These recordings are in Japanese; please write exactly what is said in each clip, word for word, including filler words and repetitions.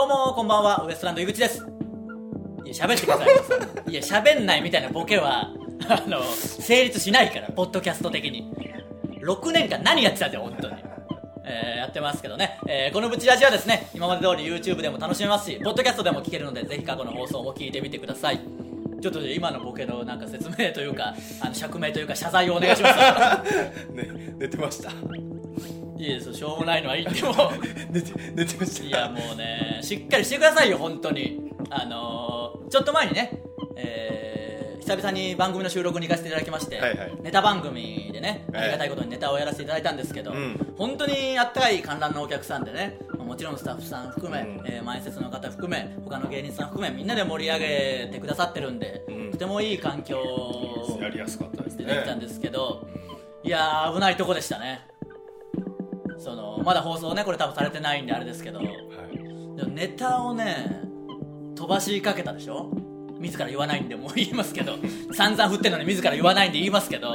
もこんばんは、ウエストランド井口です。いや喋ってください。いや喋んないみたいなボケはあの成立しないから、ポッドキャスト的に。ろくねんかん何やってたんだよ本当に。えー、やってますけどね、えー、このブチラジはですね、今まで通り YouTube でも楽しめますし、ポッドキャストでも聞けるので、ぜひ過去の放送も聞いてみてください。ちょっと今のボケのなんか説明というか、あの釈明というか謝罪をお願いしますね、寝てました。 いいですよ、しょうもないのはいいっても寝て寝てました。 いやもうね、しっかりしてくださいよ本当に。あのー、ちょっと前にね、えー、久々に番組の収録に行かせていただきまして、 はいはい、 ネタ番組でね、ありがたいことにネタをやらせていただいたんですけど、うん、本当にあったかい観覧のお客さんでね、もちろんスタッフさん含め、うんえー、前説の方含め、他の芸人さん含め、みんなで盛り上げてくださってるんで、うん、とてもいい環境やりやすかったですね。 でできたんですけど、うん、いやー危ないとこでしたね。そのまだ放送ね、これ多分されてないんであれですけど、はい、でもネタをね飛ばしかけたでしょ。自ら言わないんでもう言いますけど散々振ってんのに自ら言わないんで言いますけど、はい、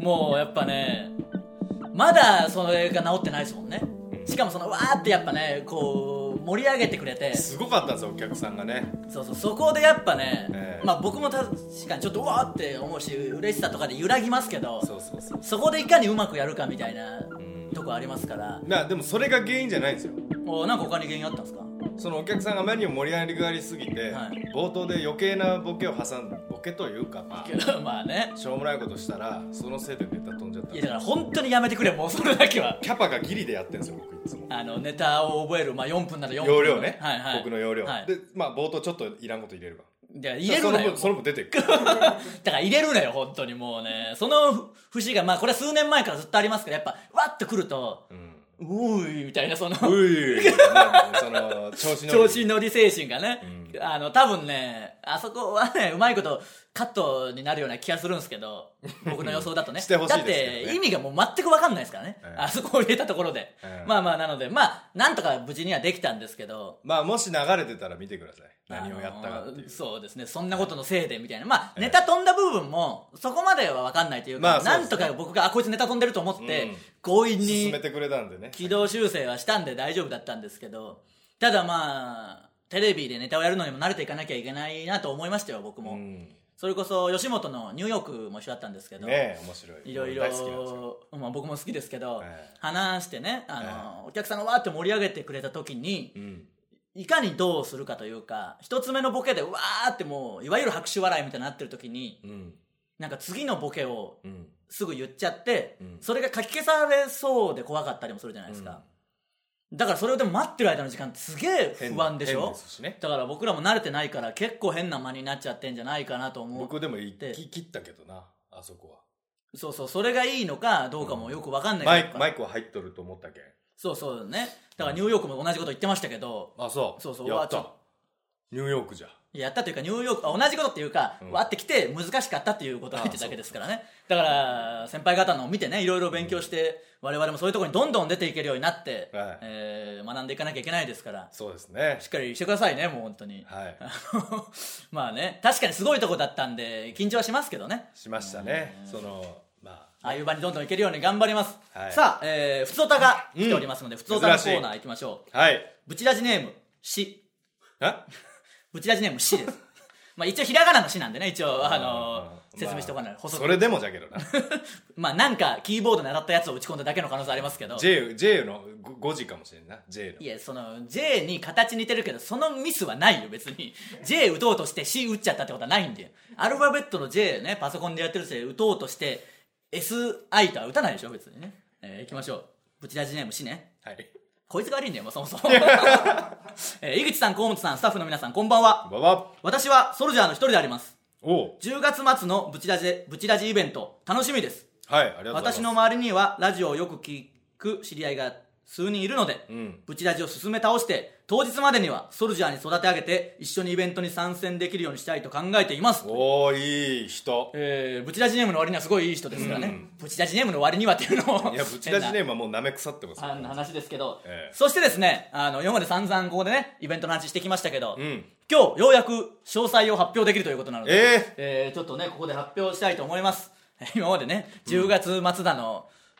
もうやっぱねまだそれが治ってないですもんね。しかもそのわーってやっぱねこう盛り上げてくれてすごかったんですよ、お客さんがね。 そうそう、そこでやっぱね、えー、まあ僕も確かにちょっとうわーって思うし、嬉しさとかで揺らぎますけど、そうそうそう、そこでいかにうまくやるかみたいなとこありますから。 なでもそれが原因じゃないんですよ。 おなんか他に原因あったんですか。 そのお客さんがあまりにも盛り上がりすぎて、はい、冒頭で余計なボケを挟んだ、ボケというかまあまあね、 しょうもないことしたらそのせいでネタ飛んじゃった。 いやだから本当にやめてくれ、もうそれだけは。 キャパがギリでやってるんですよ僕いつも。 あのネタを覚える、まあ、よんぷんならよんぷん容量ね、 はいはい、 僕の容量、 はい、 でまあ冒頭ちょっといらんこと入れれば、 いや入れるなよ、 その分出てくるだから入れるなよ本当に。もうね、その節がまあこれは数年前からずっとありますけど、やっぱわっとくると、うんうーいみたいな、そのういその調子乗り調子乗り精神がね、うん、あの多分ねあそこはねうまいことカットになるような気がするんですけど僕の予想だとねしてほしいですけどね。 だって意味がもう全く分かんないですからね、えー、あそこを入れたところで、えー、まあまあなのでまあなんとか無事にはできたんですけど、 まあもし流れてたら見てください、何をやったかっていう、あのー、 そうですね、そんなことのせいでみたいな、まあ、えー、ネタ飛んだ部分もそこまでは分かんないというか、まあ、なんとか僕があこいつネタ飛んでると思って、うん、強引に進めてくれたんでね、 軌道修正はしたんで大丈夫だったんですけど、ただまあテレビでネタをやるのにも慣れていかなきゃいけないなと思いましたよ僕も、うん、それこそ吉本のニューヨークも一緒だったんですけど、 ね、面白い、 いろいろ、まあ、僕も好きですけど、えー、話してね、あの、えー、お客さんがわーって盛り上げてくれた時に、うん、いかにどうするかというか、一つ目のボケでわーってもういわゆる拍手笑いみたいになってる時に、うん、なんか次のボケをすぐ言っちゃって、うん、それがかき消されそうで怖かったりもするじゃないですか、うん、だからそれをでも待ってる間の時間すげえ不安でしょ。 変ですしね、 だから僕らも慣れてないから結構変な間になっちゃってんじゃないかなと思って。 僕でも行き切ったけどな、あそこは。 そうそう、それがいいのかどうかもよく分かんない、うん、 マイク、マイクは入っとると思ったけん。 そうそうね、だからニューヨークも同じこと言ってましたけど、 あ、そう、 そうそう、 やったニューヨークじゃやったというか、ニューヨークあ同じことっていうか、うん、わってきて難しかったっていうことが言ってただけですからね。だから先輩方のを見てね、いろいろ勉強して、うん、我々もそういうところにどんどん出ていけるようになって、はい、えー、学んでいかなきゃいけないですから。 そうですね、 しっかりしてくださいね、もう本当に、 はい、 まあね、確かにすごいとこだったんで緊張はしますけどね。 しましたね、そのまあああいう場にどんどん行けるように頑張ります、はい、さあ、えー、ふつおたが来ておりますので、うん、ふつおたのコーナー行きましょう。 はい、 ブチラジネームしえブチラジネームしですまあ一応ひらがなのしなんでね、一応あのー、説明しておかない、まあ、 それでもじゃけどなまあなんかキーボードに当たったやつを打ち込んだだけの可能性ありますけど、 J, J のごじかもしれんな。 J のいや、その J に形似てるけどそのミスはないよ別に。 J 打とうとして C 打っちゃったってことはないんだよ。アルファベットの J ね、パソコンでやってるし打とうとして エスアイ とは打たないでしょ別にね。えー、いきましょう。ブチラジネームしね。 はい、 こいつが悪いんだよもうそもそもえー、井口さん、河本さん、スタッフの皆さん、こんばんは。 こんばんは。 私はソルジャーの一人であります。 おじゅうがつ末のブチラジブチラジイベント楽しみです。 はい、ありがとうございます。 私の周りにはラジオをよく聞く知り合いが数人いるので、うん、ブチラジを進め倒して当日までにはソルジャーに育て上げて一緒にイベントに参戦できるようにしたいと考えています。 おー、いい人。 えー、ブチラジネームの割にはすごいいい人ですからね、うん、ブチラジネームの割にはっていうのをいや、ブチラジネームはもうなめ腐ってますよ、 ね、話ですけど、 えー、 そしてですね、あの今まで散々ここでねイベントの話してきましたけど、うん、今日ようやく詳細を発表できるということなので、 えーえー、ちょっとねここで発表したいと思います。今までねじゅうがつ末だの、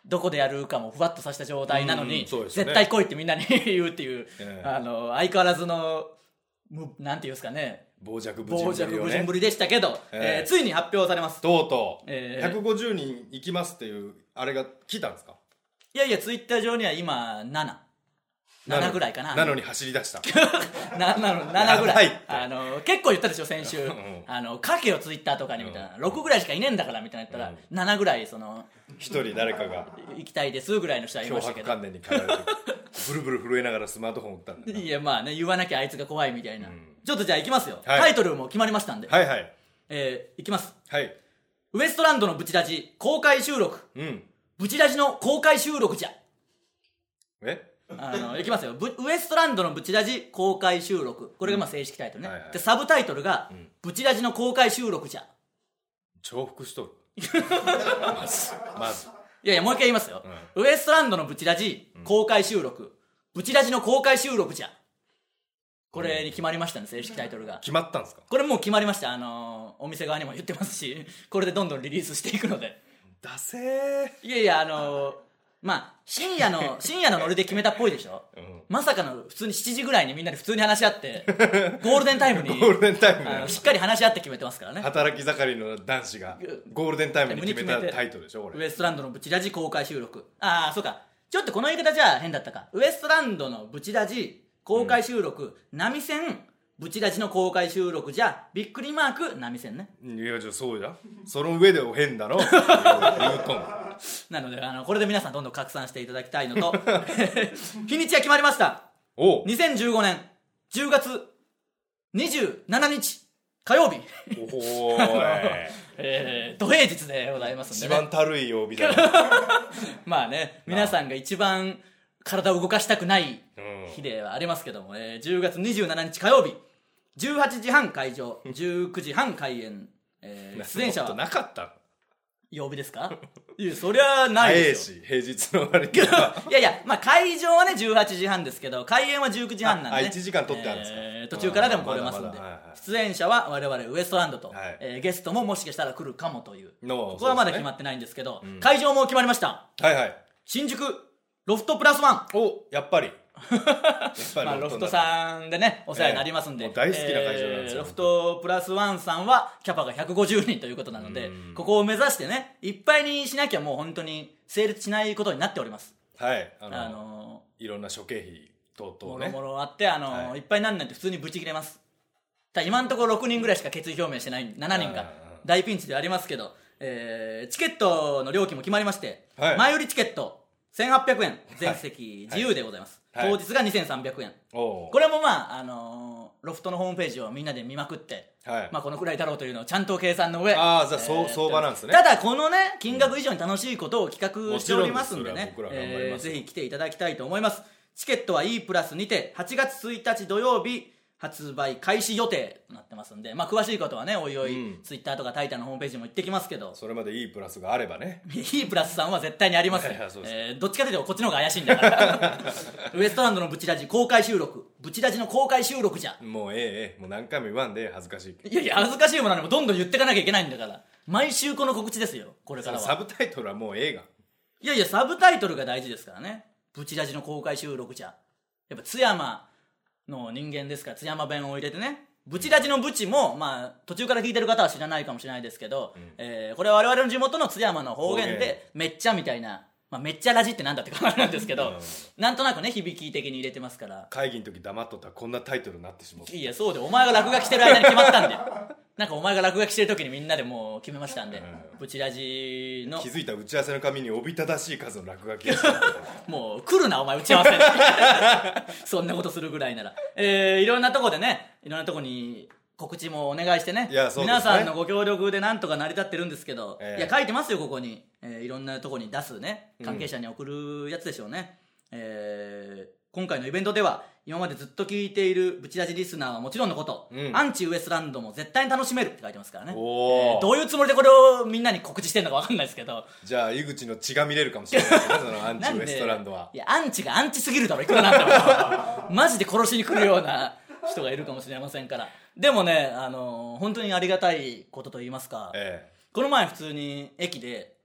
どこでやるかもふわっとさせた状態なのに、 うんそうですね絶対来いってみんなに言うっていう、 ええあの相変わらずのむなんていうんですかね、 傍若無傍人ぶりをね若無人ぶりでしたけど、 えええーついに発表されます。 とうとう、 ええひゃくごじゅうにん行きますっていうあれが来たんですか？ いやいや、ツイッター上には今ななななぐらいかな。 なのに走り出したななのななぐらいやばいってあの結構言ったでしょ先週んあの書けよツイッターとかにみたいな、ろくぐらいしかいねえんだからみたいな言ったら、ななぐらいその一人誰かが行きたいですぐらいの人はい脅ましたけど、 迫観念に駆られてブルブル震えながらスマートフォン打ったんだよいやまあね、言わなきゃあいつが怖いみたいな、ちょっとじゃあ行きますよ、 はいタイトルも決まりましたんで、 はいはいえー、行きます。 はいウエストランドのブチラジ公開収録、 うんブチラジの公開収録じゃえあのいきますよ、ブウエストランドのブチラジ公開収録、これがまあ正式タイトルね、 はいはいでサブタイトルが、 んブチラジの公開収録じゃ。 重複しとるまずまずいやいや、もう一回言いますよ、ウエストランドのブチラジ公開収録、ブチラジの公開収録じゃ。これに決まりましたね、正式タイトルが。 決まったんですか？ これもう決まりました、あのーお店側にも言ってますし、これでどんどんリリースしていくので。 だせーいやいや、あのーまあ深夜の深夜のノリで決めたっぽいでしょ、 んまさかの普通にしちじぐらいにみんなで普通に話し合ってゴールデンタイムにゴールデンタイムねあのしっかり話し合って決めてますからね。 働き盛りの男子がゴールデンタイムに決めたタイトルでしょこれ。 ウエストランドのブチラジ公開収録、ああそうか、ちょっとこの言い方じゃ変だったか。ウエストランドのブチラジ公開収録、波線ブチラジの公開収録じゃ、びっくりマーク波線ね。 いやじゃあそうじゃん、その上で変だろ言うとんなのであのこれで皆さんどんどん拡散していただきたいのと日にちが決まりました。 おうにせんじゅうごねんじゅうがつにじゅうしちにち火曜日おーいえー、土平日でございますんで一ね、 番たるい曜日だなまあね、皆さんが一番体を動かしたくないうん日ではありますけども、えー、じゅうがつにじゅうしちにち火曜日じゅうはちじはん会場じゅうくじはん開演、えー、出演者もっとはなかった曜日ですかいやそりゃない早いですよし平日の割にはいやいや、まあ、会場はねじゅうはちじはんですけど開演はじゅうくじはんなんで、ね、 あいちじかん取ってあるんですかえー途中からでも来れますんで、 まだまだはいはい出演者は我々ウエストランドと、 はいえーゲストももしかしたら来るかもという、 のここはまだ決まってないんですけど、会場も決まりました。 はいはい新宿ロフトプラスワンおやっぱりやっぱりまあ、ロフトさんでねお世話になりますんで、 ええもう大好きな会場なんですよえーロフトプラスワンさんはキャパがひゃくごじゅうにんということなので、 うんここを目指してねいっぱいにしなきゃもう本当に成立しないことになっております。 はいあのあのいろんな諸経費等ー、も 々ねろもろあってあのーはいい、っぱいになんないと普通にブチ切れます。ただ今のところろくにんぐらいしか決意表明してないしちにんかうん大ピンチではありますけど、えーチケットの料金も決まりまして、 はい前売りチケットせんはっぴゃくえん全席自由でございます、 はい当日がにせんさんびゃくえん、 おうこれもまあ、あのーロフトのホームページをみんなで見まくって、 はいまあ、このくらいだろうというのをちゃんと計算の上あーじゃあそう相場なんですねただこのね金額以上に楽しいことを企画しておりますんでね、 もちろんですそれは僕ら頑張りますえーぜひ来ていただきたいと思います。チケットは E プラスにてはちがつついたち土曜日発売開始予定となってますんで、まあ、詳しいことはねおいおい、 うんツイッターとかタイタンのホームページにも行ってきますけどそれまでいいプラスがあればね E プラスさんは絶対にありますよいやいやそうですえーどっちかというとこっちの方が怪しいんだからウエストランドのブチラジ公開収録ブチラジの公開収録じゃ。 もうええええもう何回も言わんで恥ずかしいけどいやいや恥ずかしいものにもどんどん言ってかなきゃいけないんだから毎週この告知ですよこれからは。 サブタイトルはもう映画いやいやサブタイトルが大事ですからね。ブチラジの公開収録じゃやっぱ津山の人間ですから津山弁を入れてね、ブチラジのブチも、まあ、途中から聞いてる方は知らないかもしれないですけど、うんえーこれは我々の地元の津山の方言方言でめっちゃみたいな、まあ、めっちゃラジってなんだって感じなんですけど、なんとなくね響き的に入れてますから。 会議の時黙っとったらこんなタイトルになってしまういやそうでお前が落書きしてる間に決まったんでなんかお前が落書きしてる時にみんなでもう決めましたんで、 うんブチラジの気づいた打ち合わせの紙におびただしい数の落書きがしたもう来るなお前打ち合わせにそんなことするぐらいなら、えー、いろんなとこでねいろんなとこに告知もお願いしてね、 いやそうですね皆さんのご協力でなんとか成り立ってるんですけど、 ええいや書いてますよここに、えーいろんなとこに出すね関係者に送るやつでしょうね、えー今回のイベントでは今までずっと聞いているブチラジリスナーはもちろんのこと、 うんアンチウエストランドも絶対に楽しめるって書いてますからね、 おーえーどういうつもりでこれをみんなに告知してるのか分かんないですけど、 じゃあ井口の血が見れるかもしれないですねそのアンチなんでウエストランドはいやアンチがアンチすぎるだろいくらなんでもマジで殺しに来るような人がいるかもしれませんから。でもね、あのー本当にありがたいことと言いますか、 えこの前普通に駅で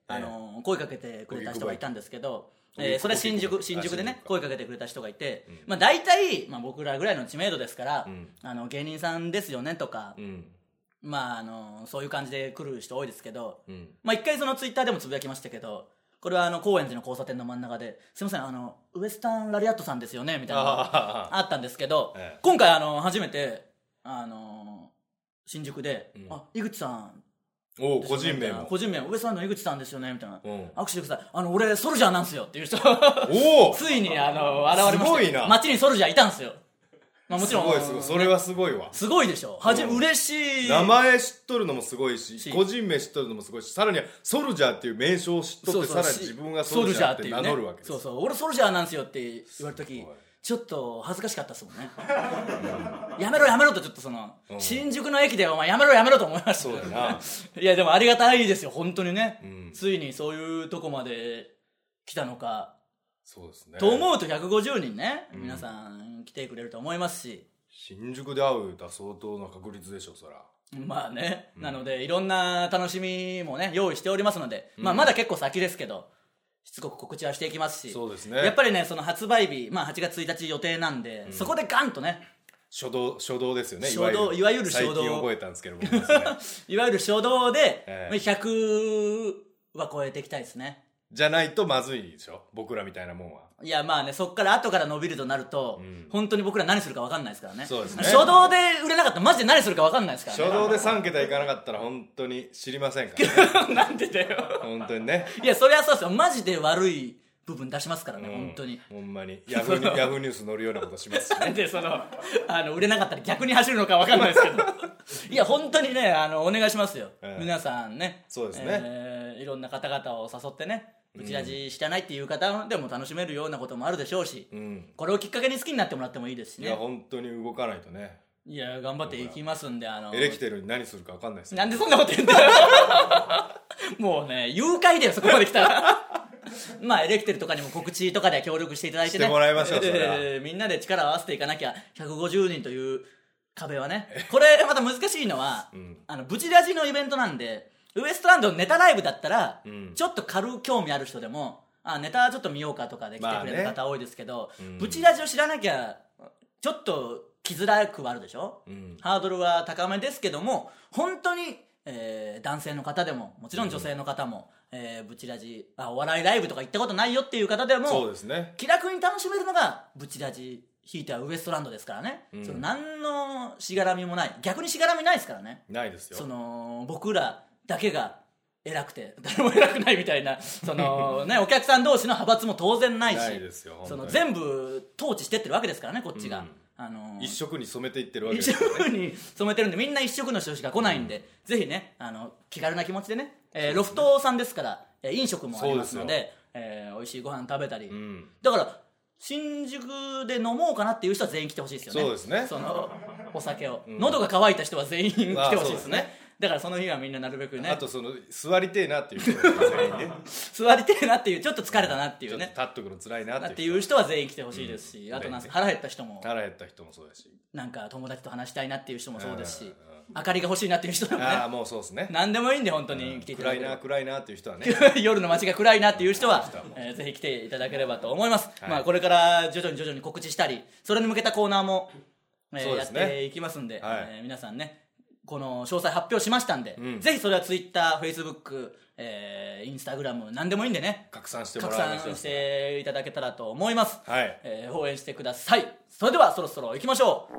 あの声かけてくれた人がいたんですけど、えー、それ新宿新宿でね声かけてくれた人がいて、うん、まあ大体、まあ、僕らぐらいの知名度ですから、うん、あの芸人さんですよねとか、うん、まああのそういう感じで来る人多いですけど、うん、まあ一回そのツイッターでもつぶやきましたけど、これはあの高円寺の交差点の真ん中ですいませんあのウエスタンラリアットさんですよねみたいなのがあったんですけど、ええ、今回あの初めてあの新宿で、うん、あ井口さんお個人名も個人名ウエストランドの井口さんですよねみたいな、うん、握手してくださいあの俺ソルジャーなんすよっていう人おついにあの現れました。すごいな、街にソルジャーいたんすよ。まあ、もちろんすごいすごい、それはすごいわ。 すごいでしょ。はじ、うん、嬉しい。 名前知っとるのもすごいし、個人名知っとるのもすごいし、さらにはソルジャーっていう名称を知っとって、さらに自分がソルジャーって名乗るわけです。 そうそう、俺ソルジャーなんすよって言われた時ちょっと恥ずかしかったですもんねやめろやめろとちょっとその、うん、新宿の駅でお前やめろやめろと思いました。そうだな。いやでもありがたいですよ本当にね、うん、ついにそういうとこまで来たのか。 そうですね。 と思うとひゃくごじゅうにんね、うん、皆さん来てくれると思いますし、 新宿で会うたら相当な確率でしょそら。 まあね、うん、なのでいろんな楽しみもね用意しておりますので、うん、まあまだ結構先ですけどしつこく告知はしていきますし、 そうですね。 やっぱりねその発売日、まあ、はちがつついたち予定なんで、うん、そこでガンとね初動初動ですよね。 初動いわゆる初動最近覚えたんですけども、ね、 いわゆる初動で、えー、ひゃくは超えていきたいですね。 じゃないとまずいでしょ僕らみたいなもんは。 いやまあねそっから後から伸びるとなると、うん、本当に僕ら何するか分かんないですからね。 そうですね。 初動で売れなかったらマジで何するか分かんないですからね。 初動でさんけたいかなかったら本当に知りませんからねなんでだよ本当にね。 いやそれはそうですよ。マジで悪い部分出しますからね、うん、本当にほんまにヤフーヤフーニュース載るようなことしますし、ね、 なんでそのあの売れなかったら逆に走るのか分かんないですけどいや本当にねあのお願いしますよ、えー、皆さんね。 そうですね、 えー、いろんな方々を誘ってねブチラジ知らないっていう方でも楽しめるようなこともあるでしょうし、うん、これをきっかけに好きになってもらってもいいですしね。 いや本当に動かないとね。 いや頑張っていきますんで、あのエレキテルに何するか分かんないですよ。 なんでそんなこと言うんだよもうね誘拐だよそこまで来たらまあエレキテルとかにも告知とかで協力していただいてね、 してもらいましょう。それは、 えー、みんなで力を合わせていかなきゃひゃくごじゅうにんという壁はね。これまた難しいのは、うん、あのブチラジのイベントなんでウエストランドのネタライブだったら、うん、ちょっと軽く興味ある人でもあネタちょっと見ようかとかで来てくれる方多いですけど、まあね、うん、ブチラジを知らなきゃちょっと来づらくはあるでしょ、うん、ハードルは高めですけども本当に、えー、男性の方でももちろん女性の方も、うんえー、ブチラジあお笑いライブとか行ったことないよっていう方でもそうですね、 気楽に楽しめるのがブチラジひいてはウエストランドですからね、うん、その何のしがらみもない逆にしがらみないですからね。 ないですよ。 その僕らだけが偉くて誰も偉くないみたいなその、ね、お客さん同士の派閥も当然ないしないですよ。 その全部統治してってるわけですからねこっちが、うんあのー、 一色に染めていってるわけですよね。 一色に染めてるんでみんな一色の人しか来ないんで、うん、ぜひねあの気軽な気持ちでね、えー、ロフトさんですから、えー、飲食もありますの で, で、えー、美味しいご飯食べたり、うん、だから新宿で飲もうかなっていう人は全員来てほしいですよね。 そうですね。 そのお酒を、うん、喉が渇いた人は全員来てほしいですね。だからその日はみんななるべくねあとその座りてえなっていう人は全員ね座りてえなっていうちょっと疲れたなっていうね立っとくの辛いなっていう人は全員来てほしいですし、うん、あとなんか腹減った人も腹減った人もそうだしなんか友達と話したいなっていう人もそうですし明かりが欲しいなっていう人でもねああもうそうですね何でもいいんで本当に来ていただければ、 うん、暗いな暗いなっていう人はね夜の街が暗いなっていう人は、えー、ぜひ来ていただければと思います、はいまあ、これから徐々に徐々に告知したりそれに向けたコーナーも、えーね、やっていきますんで、はいえー、皆さんねこの詳細発表しましたんで、うん、ぜひそれはツイッター、フェイスブック、えー、インスタグラム何でもいいんでね拡散してもらいましょう。 拡散していただけたらと思います、 はいえー、応援してください。それではそろそろ行きましょ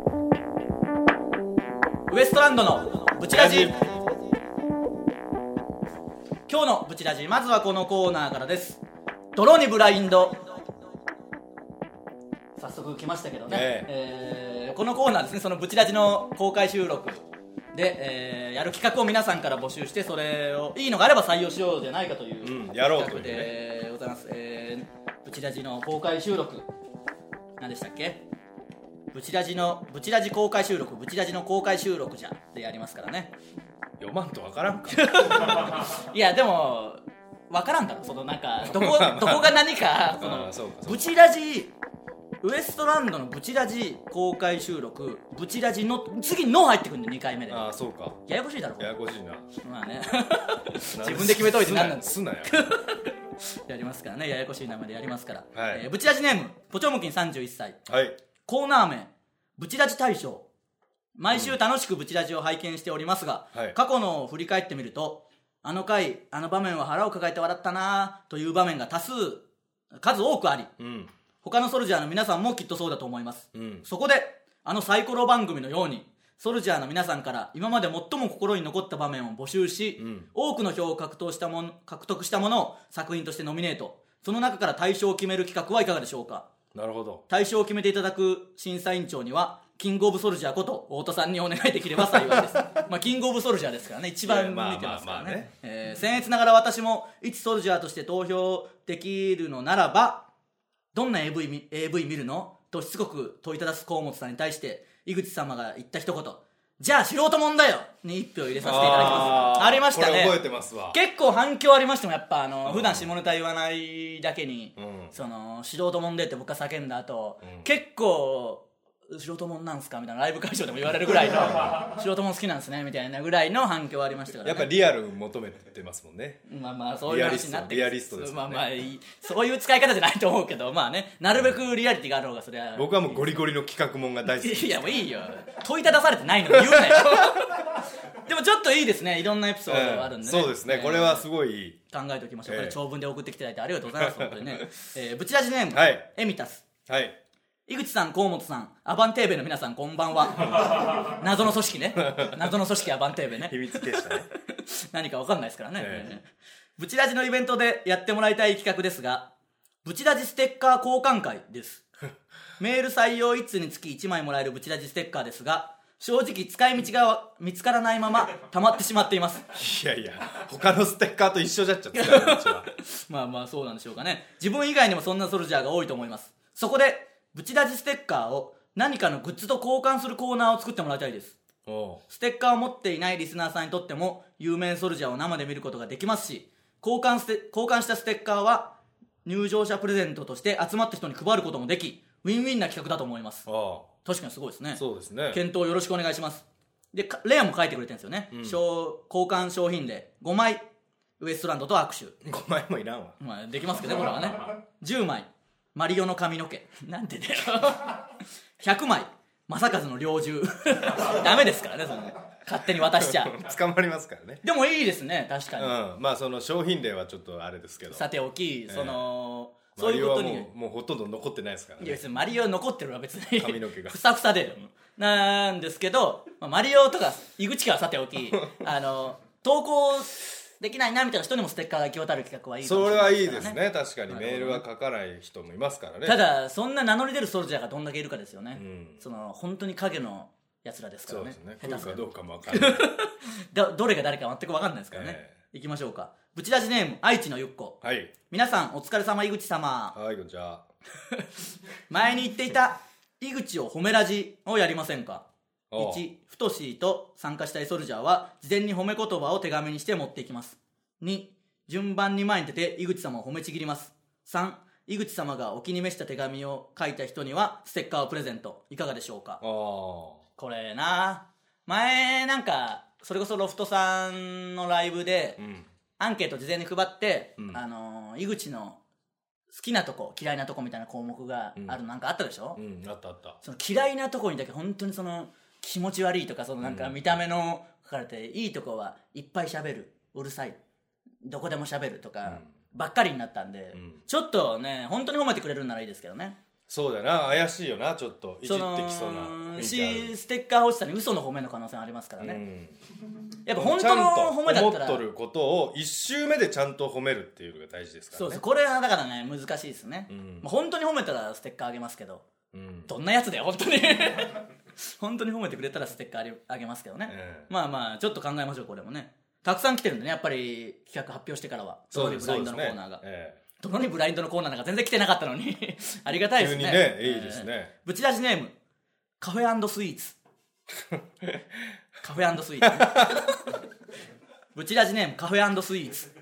う。ウエストランドのブチラジ。今日のブチラジまずはこのコーナーからです。泥にブラインド。早速来ましたけどね、えーえー、このコーナーですねそのブチラジの公開収録で、えー、やる企画を皆さんから募集してそれをいいのがあれば採用しようじゃないかという、 うん、やろうという企画でございます、えー、ブチラジの公開収録何でしたっけブチラジのブチラジ公開収録ブチラジの公開収録じゃでやりますからね。 読まんとわからんかいやでもわからんだろそのなんかどこどこが何かそのそうかそうかブチラジウエストランドのブチラジ公開収録、ブチラジの次の入ってくるんでにかいめで。 ああそうか、 ややこしいだろ。 ややこしいな。 まあね自分で決めといて何なんですすなよやりますからね、ややこしい名前でやりますから、 はい、 えー、ブチラジネームポチョムキンさんじゅういっさい、 はい、 コーナー名ブチラジ大賞。毎週楽しくブチラジを拝見しておりますが、うん、過去のを振り返ってみると、あの回あの場面は腹を抱えて笑ったなという場面が多数数多くあり、うん、他のソルジャーの皆さんもきっとそうだと思います、うん、そこであのサイコロ番組のようにソルジャーの皆さんから今まで最も心に残った場面を募集し、うん、多くの票を獲得したもの獲得したものを作品としてノミネート。その中から大賞を決める企画はいかがでしょうか。 なるほど。 大賞を決めていただく審査委員長にはキングオブソルジャーこと太田さんにお願いできれば幸いですまあキングオブソルジャーですからね、一番見てますからね。僭越ながら私も一ソルジャーとして投票できるのならば、どんな エーブイ, エーブイ見るのとしつこく問いただす河本さんに対して井口様が言った一言、じゃあ素人もんだよに一票入れさせていただきます。 あ, ありましたね。 これ覚えてますわ。 結構反響ありましたもん。やっぱあの普段下ネタ言わないだけに、うん、その素人もんでって僕が叫んだ後、うん、結構素人もんなんすかみたいなライブ会場でも言われるぐらいの素人もん好きなんすねみたいなぐらいの反響ありましたからね。 やっぱリアル求めてますもんね。 まあまあそういう話になってリアリストですもんね。 まあまあそういう使い方じゃないと思うけど、まあね、なるべくリアリティがある方がそれは。 僕はもうゴリゴリの企画もんが大好きです。 いやもういいよ、問いただされてないのに言うなよでもちょっといいですね、いろんなエピソードがあるんでね、 えー、そうですね、えー、これはすごい考えておきましょう、えー、これ長文で送ってきていただいてありがとうございます本当にね、えー、ブチラジネーム、はい、エミタス、 はい、 井口さん、河本さん、アバンテーベの皆さんこんばんは謎の組織ね謎の組織アバンテーベね、 秘密結社ね何か分かんないですからね、えー、ブチラジのイベントでやってもらいたい企画ですが、ブチラジステッカー交換会ですメール採用いっ通につきいちまいもらえるブチラジステッカーですが、正直使い道が見つからないまま溜まってしまっていますいやいや他のステッカーと一緒じゃっちゃったまあまあそうなんでしょうかね。自分以外にもそんなソルジャーが多いと思います。そこでブチラジステッカーを何かのグッズと交換するコーナーを作ってもらいたいです。ステッカーを持っていないリスナーさんにとっても有名ソルジャーを生で見ることができますし、交換ステ交換したステッカーは入場者プレゼントとして集まった人に配ることもでき、ウィンウィンな企画だと思います。ああ、確かにすごいですね。 そうですね。 検討よろしくお願いします。でレアも書いてくれてるんですよね、うん、交換商品でごまいウエストランドと握手。 ごまいもいらんわ、 まあ、できますけどねこれはねじゅうまいマリオの髪の毛なんてだよひゃくまい正和の猟銃ダメですからねその勝手に渡しちゃ捕まりますからね。 でもいいですね確かに、 うん、まあその商品例はちょっとあれですけど、 さておき、その、えー、 そういうことにマリオはもう、もうほとんど残ってないですからね。 いや別にマリオ残ってるのは別に髪の毛がふさふさでなんですけど、まあ、マリオとか井口家はさておきあの投稿できないなみたいな人にもステッカーが行き渡る企画はいいかもしれないですからね。 それはいいですね。確かにメールは書かない人もいますからね。 ただそんな名乗り出るソルジャーがどんだけいるかですよね、うん、その本当に影のやつらですからね。 そうですね。来るかどうかも分かんないど, どれが誰か全く分かんないですからね、えー、いきましょうか。ブチラジネーム愛知のゆっこ、はい、皆さんお疲れ様井口様。 はい、こんにちは前に言っていた井口を褒めラジをやりませんか。いち、ふとしと参加したいソルジャーは事前に褒め言葉を手紙にして持っていきます。に、順番に前に出て井口様を褒めちぎります。さん、井口様がお気に召した手紙を書いた人にはステッカーをプレゼント。いかがでしょうか。あ、これな、前なんかそれこそロフトさんのライブで、うん、アンケート事前に配って、うん、あの井口の好きなとこ嫌いなとこみたいな項目があるのなんかあったでしょ、うん、 あったあった。 その嫌いなとこにだけ本当にその気持ち悪いとか、そのなんか見た目の書かれて、いいとこはいっぱい喋る、うるさい、どこでも喋るとかばっかりになったんで、うん、ちょっとね本当に褒めてくれるならいいですけどね。 そうだな、怪しいよな、ちょっといじってきそうなし、ステッカー落ちたら嘘の褒めの可能性ありますからね、うん、やっぱ本当の褒めだったら思っとることをいち周目でちゃんと褒めるっていうのが大事ですからね。 そうです、これはだからね難しいですね、うん、まあ、本当に褒めたらステッカーあげますけど、うん、どんなやつだよ本当に本当に褒めてくれたらステッカーあげますけどね、えー、まあまあちょっと考えましょう。これもねたくさん来てるんでね、やっぱり企画発表してからはドロリブラインドのコーナーが、ドロリブラインドのコーナーなんか全然来てなかったのにありがたいですね。 急にね、いいですね、 えー、ブチラジネームカフェ&スイーツカフェ&スイーツ、ね、ブチラジネームカフェ&スイーツ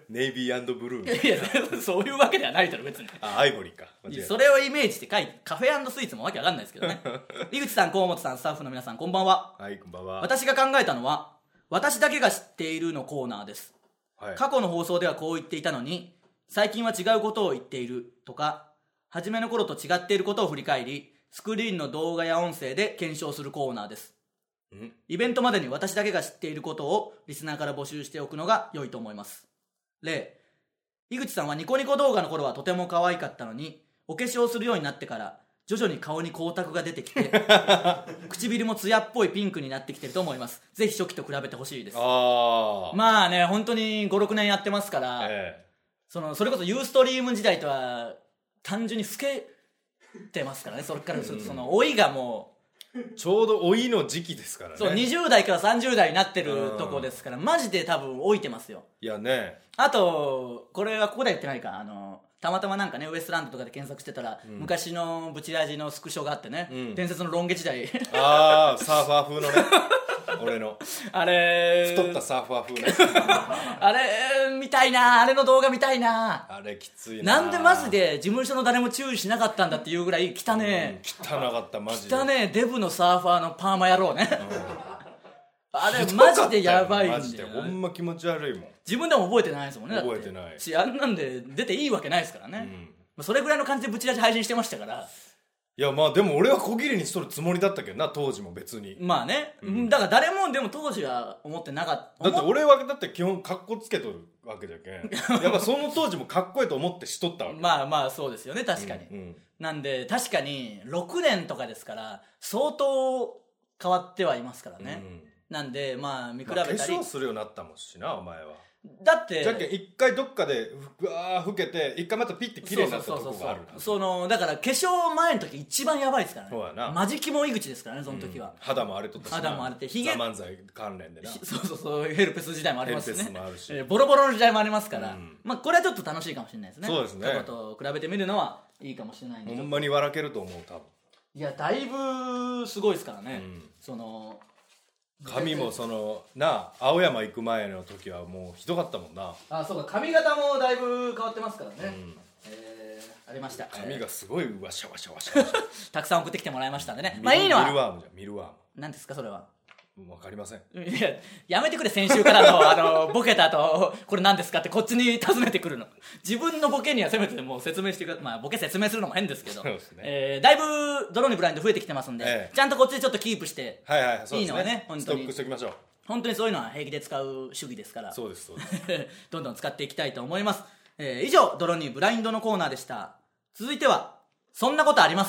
ネイビー&ブルーいやそういうわけではないだろ別に。 あ、アイボリーか。 それをイメージして書いて、カフェ&スイーツもわけわかんないですけどね。井口さん、河本さん、スタッフの皆さん、こんばんは。 はい、こんばんは。 私が考えたのは、私だけが知っているのコーナーです。はい、過去の放送ではこう言っていたのに、最近は違うことを言っているとか、初めの頃と違っていることを振り返り、スクリーンの動画や音声で検証するコーナーです。んイベントまでに私だけが知っていることをリスナーから募集しておくのが良いと思います。例、井口さんはニコニコ動画の頃はとても可愛かったのに、お化粧するようになってから徐々に顔に光沢が出てきて唇も艶っぽいピンクになってきてると思います。ぜひ初期と比べてほしいです。あまあね、本当にごろくねんやってますから、ええ、そのそれこそユーストリーム時代とは単純に老けてますからね。それからするとその老いがもうちょうど老いの時期ですからね。 そうにじゅう代からさんじゅう代になってるとこですから、マジで多分老いてますよ。 いやね。 あとこれはここで言ってないか、あのたまたまなんかねウエストランドとかで検索してたら、うん、昔のブチラジのスクショがあってね、うん、伝説のロン毛時代ああサーファー風のね俺のあれ太ったサーファー風ねあれ見たいな、あれの動画見たいな。 あれきついな。 なんでマジで事務所の誰も注意しなかったんだっていうぐらい汚ねえ、うん、汚かったマジで。 汚ねえデブのサーファーのパーマ野郎ね、うん、あれマジでやばいんだよ。 マジでほんま気持ち悪いもん。 自分でも覚えてないですもんね。 覚えてないし、あんなんで出ていいわけないですからね、うん、それぐらいの感じでブチラジ配信してましたから。 いやまあでも俺は小切れにしとるつもりだったけどな、当時も別に。 まあね、うん、だから誰もでも当時は思ってなかった。 だって俺はだって基本カッコつけとるわけじゃけんやっぱその当時もかっこいいと思ってしとったわけまあまあそうですよね、確かに、うんうん、なんで確かにろくねんとかですから相当変わってはいますからね、うん、なんでまあ見比べたり、まあ、 化粧するようになったもんしなお前は。 だってじゃけん一回どっかでふわー老けて一回またピッて綺麗になったとこがある。 そのだから化粧前の時一番やばいですからね。そうやな、マジキモ井口ですからねその時は、うん、 肌も荒れとったしな。 肌も荒れてヒゲザ漫才関連でな。 そうそうそう、ヘルペス時代もありますしね。 ヘルペスもあるし、 えー、ボロボロの時代もありますから、うん、まあこれはちょっと楽しいかもしれないですね。 そうですね。 過去と比べてみるのはいいかもしれないんで、 ほんまに笑けると思う多分。 いやだいぶすごいですからね、うん、その髪もそのな青山行く前の時はもうひどかったもんな。 あ、そうか、髪型もだいぶ変わってますからね、うん、えー、ありました。 髪がすごいわしゃわしゃわしゃわしゃたくさん送ってきてもらいましたんでね。まあいいのはミルワームじゃん、ミルワーム。 何ですかそれは。 わかりません。 いややめてくれ、先週からのあのボケた後これ何ですかってこっちに尋ねてくるの。自分のボケにはせめてもう説明してください。まあボケ説明するのも変ですけど、そうですね、えー、だいぶドローにブラインド増えてきてますんで、ええ、ちゃんとこっちでちょっとキープして、 はいはい、そうですね、 いいのはね本当にストックしておきましょう。 本当にそういうのは平気で使う主義ですから。 そうですそうですどんどん使っていきたいと思います、えー、以上ドローにブラインドのコーナーでした。続いてはそんなことあります。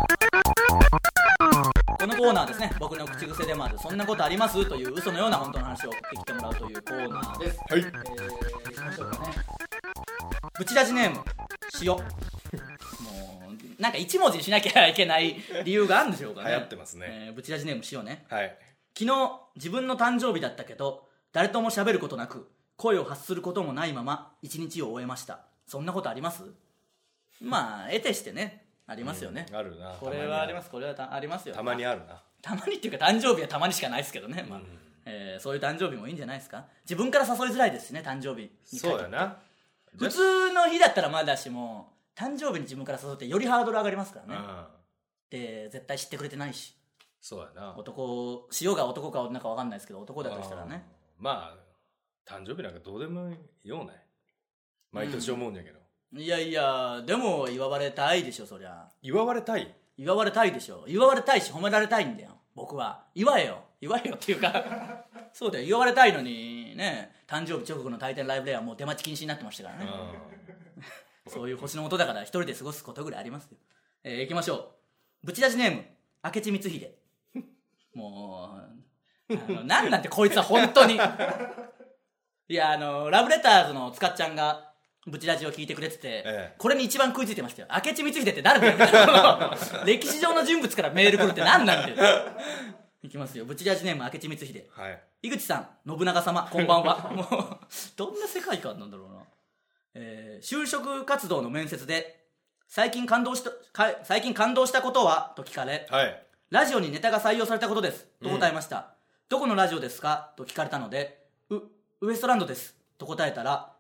このコーナーですね、僕の口癖でもあるそんなことありますという嘘のような本当の話を送ってきてもらうというコーナーです。 はい、 えー、いきましょうかね。ブチラジネーム塩もうなんか一文字にしなきゃいけない理由があるんでしょうかね。 流行ってますね、 えー、ブチラジネーム塩ね。 はい。 昨日自分の誕生日だったけど誰とも喋ることなく声を発することもないまま一日を終えました。そんなことあります？まあ得てしてね、ありますよね、 うん、あるな。 これはあります、これはありますよ。 たまにあるな。 たまにっていうか誕生日はたまにしかないですけどね、まあ、うん、えー、そういう誕生日もいいんじゃないですか。自分から誘いづらいですしね、誕生日に。 そうやな。 普通の日だったらまだしも誕生日に自分から誘ってよりハードル上がりますからね、うん、で絶対知ってくれてないし。 そうやな。 男、塩が男か女か分かんないですけど男だとしたらね。 まあ誕生日なんかどうでもいいようね、毎年思うんやけど、 うん、いやいやでも祝われたいでしょ。そりゃ祝われたい祝われたいでしょ。祝われたいし褒められたいんだよ僕は。祝えよ祝えよっていうかそうだよ、祝われたいのにね。誕生日直後の大抵ライブではもう出待ち禁止になってましたからねそういう星の下だから一人で過ごすことぐらいありますよ。えー、行きましょう。ブチラジネーム明智光秀もうあのなんなんてこいつは本当にいやあのラブレターズのつかっちゃんがブチラジを聞いてくれてて、ええ、これに一番食いついてましたよ。明智光秀って誰だよ歴史上の人物からメール来るって何なんだよいきますよ。ブチラジネーム明智光秀、はい、井口さん信長様こんばんはもうどんな世界観なんだろうな、えー、就職活動の面接で最近感動した最近感動したことはと聞かれ、はい、ラジオにネタが採用されたことですと答えました、うん、どこのラジオですかと聞かれたのでウウエストランドですと答えたら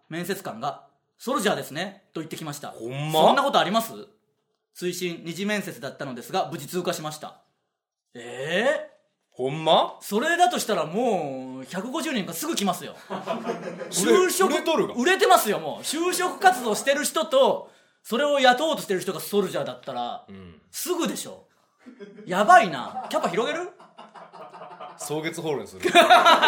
面接官がソルジャーですねと言ってきました。 ほんま？ そんなことあります？追伸二次面接だったのですが無事通過しました。えー、 ほんま？ それだとしたらもうひゃくごじゅうにんがすぐ来ますよ。就職売れとるが売れてますよ。もう就職活動してる人とそれを雇おうとしてる人がソルジャーだったら、うん、すぐでしょ。やばいな。キャパ広げる？ 草月ホールにする。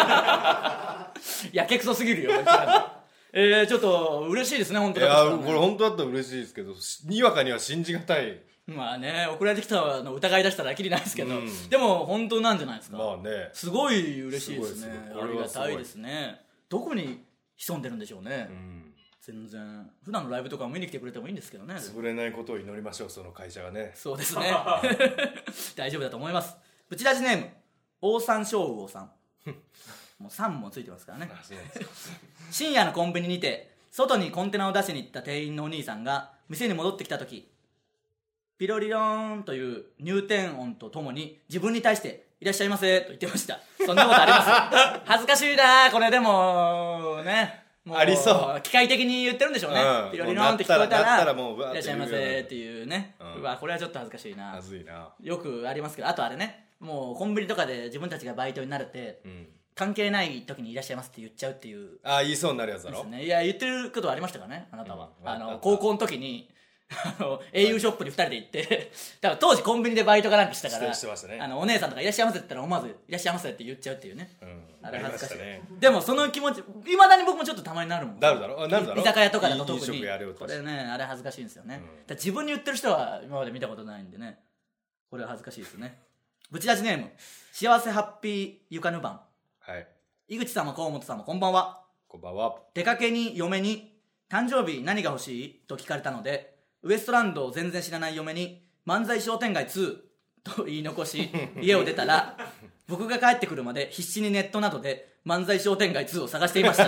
やけくそすぎるよ。えー、ちょっと嬉しいですね、本当だと、ね、いやこれ本当だったら嬉しいですけど、にわかには信じがたい。 まあね、送られてきたの疑い出したらきりないですけど、うん、でも本当なんじゃないですか。 まあね、 すごい嬉しいですね。ありがたいですね。どこに潜んでるんでしょうね、うん、全然普段のライブとかも見に来てくれてもいいんですけどね。 潰れないことを祈りましょう、その会社がね。 そうですね。大丈夫だと思います。ブチラジネームオオサンショウウオさん。もうさんもついてますからね。深夜のコンビニにて外にコンテナを出しに行った店員のお兄さんが店に戻ってきた時、ピロリローンという入店音とともに自分に対していらっしゃいませと言ってました。そんなことあります？恥ずかしいなこれ。でもね、もうありそう。 機械的に言ってるんでしょうね、うん、ピロリローンって聞こえたらいらっしゃいませっていうね、うん、うわこれはちょっと恥ずかしいな。 恥ずいな。 よくありますけど、あとあれね、もうコンビニとかで自分たちがバイトになるって、うん、関係ない時にいらっしゃいますって言っちゃうっていう。 ああ、言いそうになるやつだろ。 ですね。いや言ってることはありましたからね、あなたは、うん、あの高校の時にあの エーユー ショップにふたりで行って多分当時コンビニでバイトかなんかしたから、 してましたね、 あのお姉さんとかいらっしゃいませって言ったら思わずいらっしゃいませって言っちゃうっていうね、うん、あれ恥ずかしい、ね、でもその気持ちいまだに僕もちょっとたまになるもん。 なるだろ、なるだろ。 居酒屋とかだと特にこれね、あれ恥ずかしいんですよね、うん、だ自分に言ってる人は今まで見たことないんでね、これは恥ずかしいですね。ブチラジネーム幸せハッピーゆかぬばん。 はい、 井口さんも河本さんもこんばんは。 こんばんは。 出かけに嫁に誕生日何が欲しいと聞かれたので、ウエストランドを全然知らない嫁に漫才商店街ツーと言い残し家を出たら僕が帰ってくるまで必死にネットなどで漫才商店街ツーを探していました。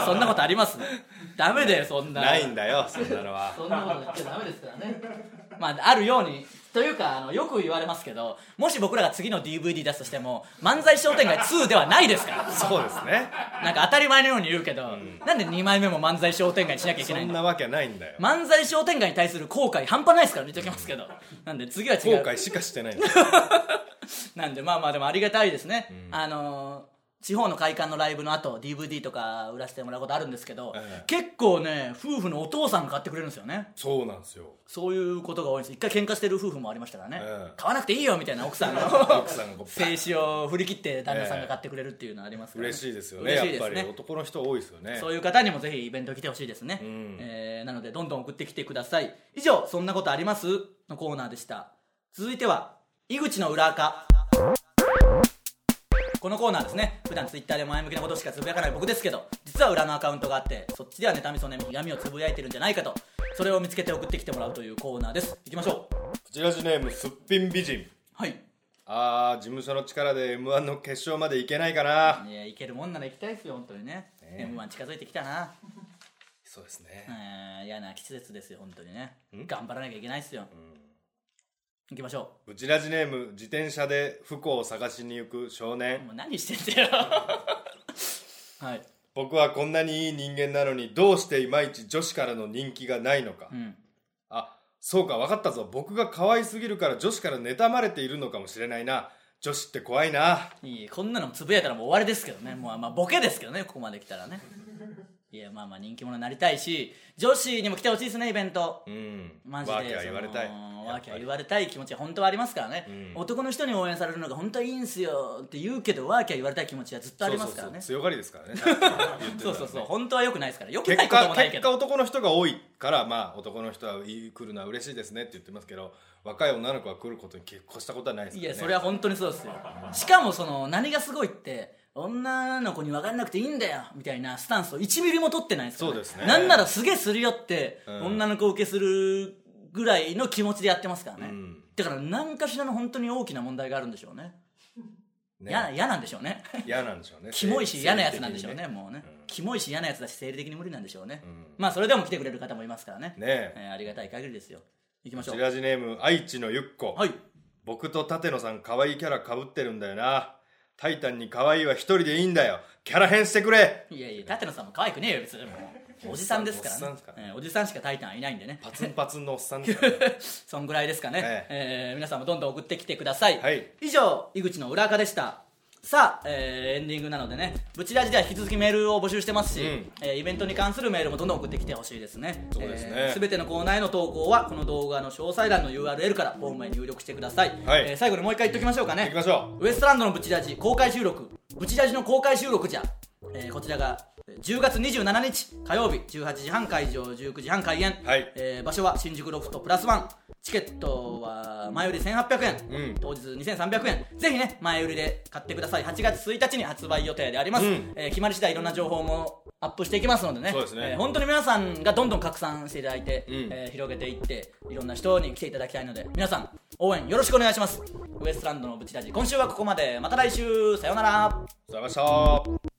そんなことあります？ダメだよ、そんな。 ないんだよ、そんなのは。 そんなこと言っちゃダメですからね。まあ、あるようにというか、あのよく言われますけど、もし僕らが次の ディーブイディー 出すとしても漫才商店街ツーではないですから。 そうですね。 なんか当たり前のように言うけど、うん、なんでにまいめも漫才商店街にしなきゃいけないんだ。 そんなわけないんだよ。 漫才商店街に対する後悔半端ないですから言っておきますけど、なんで次は違う。 後悔しかしてないんだよ。 なんでまあまあでもありがたいですね、うん、あのー地方の会館のライブの後 ディーブイディー とか売らせてもらうことあるんですけど、ええ、結構ね夫婦のお父さんが買ってくれるんですよね。 そうなんですよ。 そういうことが多いんです。一回喧嘩してる夫婦もありましたからね、ええ、買わなくていいよみたいな奥さんの奥さんが静止を振り切って旦那さんが買ってくれるっていうのありますから、ね、 嬉しいですよね。嬉しいですね。やっぱり男の人多いですよね。 そういう方にもぜひイベント来てほしいですね、うん、えー、なのでどんどん送ってきてください。以上そんなことありますのコーナーでした。続いては井口の裏垢。このコーナーですね、普段ツイッターで前向きなことしかつぶやかない僕ですけど、実は裏のアカウントがあって、そっちでは妬みそねみひがみをつぶやいてるんじゃないかと、それを見つけて送ってきてもらうというコーナーです。いきましょう。 こちらジネームすっぴん美人。 はい。 あー、事務所の力で エムワン の決勝までいけないかな。 いや、いけるもんなら行きたいですよ本当にね、ね エムワン 近づいてきたな。 そうですね、 えー、嫌な季節ですよ本当にね。頑張らなきゃいけないですよ、うん。行きましょう。ブチラジネーム自転車で不幸を探しに行く少年。 もう何してんだよ。はい。 僕はこんなにいい人間なのにどうしていまいち女子からの人気がないのか、うん、あ、そうか分かったぞ。僕が可愛すぎるから女子から妬まれているのかもしれないな。女子って怖いな。 いい、こんなのつぶやいたらもう終わりですけどね。もうまあボケですけどね、ここまで来たらね。いや、まあまあ人気者になりたいし、女子にも来てほしいですね、イベント。うん、マジでワーキャー言われたい。 ワーキャー言われたい気持ちは本当はありますからね、うん、男の人に応援されるのが本当はいいんすよって言うけど、ワーキャー言われたい気持ちはずっとありますからね。 そうそうそう、強がりですからね。 そうそうそう、本当は良くないですから。良くないこともないけど、 結果男の人が多いから、まあ男の人は来るのは嬉しいですねって言ってますけど、若い女の子が来ることに結婚したことはないですからね。 いや、それは本当にそうですよ。しかもその何がすごいって、女の子に分からなくていいんだよみたいなスタンスをいちミリも取ってないですから、ね、 そうですね。 なんならすげえすり寄って、うん、女の子を受けするぐらいの気持ちでやってますからね、うん、だから何かしらの本当に大きな問題があるんでしょうね。嫌ね、なんでしょうね。 嫌なんでしょうね。 キモいし嫌なやつなんでしょうね。もうね、うん、キモいし嫌なやつだし生理的に無理なんでしょうね、うん、まあそれでも来てくれる方もいますからね。ねえ、えー、ありがたい限りですよ。行きましょう。 チラジネーム愛知のゆっこ。 はい。 僕と舘野さん可愛いキャラ被ってるんだよな。タイタンに可愛いは一人でいいんだよ。キャラ変してくれ。 いやいや、舘野さんも可愛くねえよ別に。 おじさんですからおっさんですからね、えーおじさんしかタイタンはいないんでね、 パツンパツンのおっさんですからねそんぐらいですかね、 ええー皆さんもどんどん送ってきてください、 はい以上井口の裏垢でした。さあ、えーエンディングなのでね、ブチラジでは引き続きメールを募集してますし、 うんえーイベントに関するメールもどんどん送ってきてほしいですね。 そうですねえー全てのコーナーへの投稿はこの動画の詳細欄の ユーアールエル からフォームへ入力してください、 はいえー最後にもう一回言っときましょうかね。 行きましょウエストランドのブチラジ公開収録、ブチラジの公開収録じゃ、えーこちらがじゅうがつにじゅうしちにち火曜日じゅうはちじはん会場、じゅうくじはん開演、 はいえー場所は新宿ロフトプラスワン、チケットは前売りせんはっぴゃくえん、 うん当日にせんさんびゃくえん、ぜひね前売りで買ってください。はちがつついたちに発売予定であります、 うんえー決まり次第いろんな情報もアップしていきますのでね、 そうですねえー本当に皆さんがどんどん拡散していただいて、 うんえー広げていっていろんな人に来ていただきたいので、皆さん応援よろしくお願いします。ウエストランドのブチラジ、今週はここまで。また来週、さようなら。 う。ございました。